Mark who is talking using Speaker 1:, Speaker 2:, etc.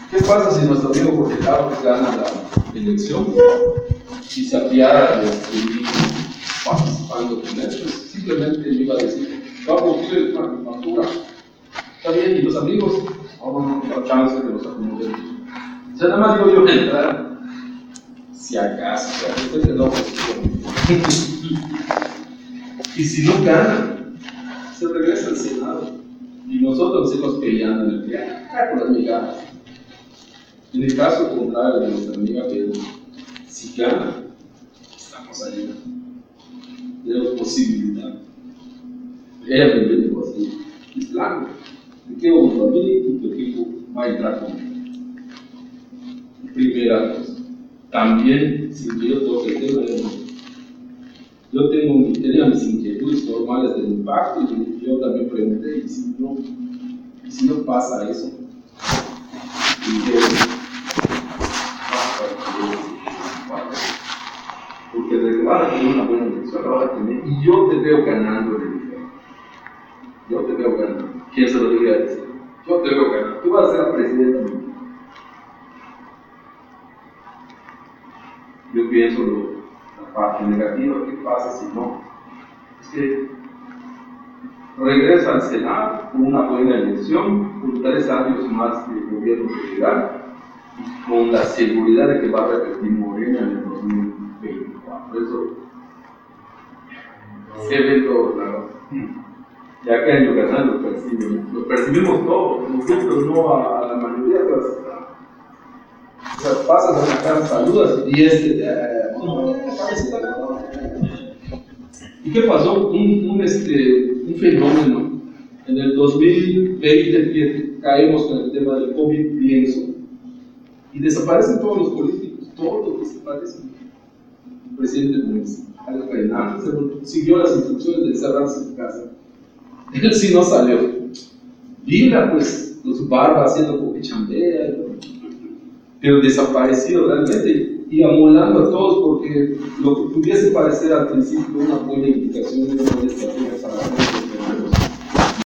Speaker 1: ¿Qué pasa si nuestro amigo Jorge Carlos gana la elección y se apiara de seguir participando con él? Pues simplemente me iba a decir, vamos, ¿quieres una factura? Está bien, y los amigos, vamos a dar chance de que los acomodemos. O sea, nada más digo yo entrar, si acaso, después de la oposición. Y si no ganan, se regresa al Senado. Y nosotros seguimos peleando en el día, por las migajas. En el caso contrario de nuestra amiga Pedro, si gana, estamos allí. Tenemos posibilidad. Ella me dijo así, es blanco. Te quedo junto a mí y tu equipo va a entrar conmigo. Primera cosa. También, sin que yo toque el tema, yo tenía mis inquietudes normales del impacto y yo también pregunté, ¿y si no pasa eso? Porque de que van a tener una buena elección, la van a tener, y yo te veo ganando el elección. Yo te veo ganando. ¿Quién se lo diría a decir? Yo te veo ganando. Tú vas a ser la presidenta. Yo pienso la parte negativa, ¿qué pasa si no? Es que regresa al Senado con una buena elección, con 3 años más de gobierno federal, y con la seguridad de que va a repetir Morena en el 2024. Eso se ve todo, claro. Y acá en Yucatán lo percibimos todos, nosotros no a la mayoría de las. O sea, pasas a una casa, saludas y ¿Y qué pasó? Un fenómeno. En el 2020 que caemos con el tema del COVID, pienso, y desaparecen todos los políticos, todos desaparecen. El presidente municipal Fernández siguió las instrucciones de encerrarse en su casa. Él sí no salió. Vila, pues, con su barba haciendo como que chambea, pero desaparecido realmente y amolando a todos, porque lo que pudiese parecer al principio una buena indicación, una buena estrategia para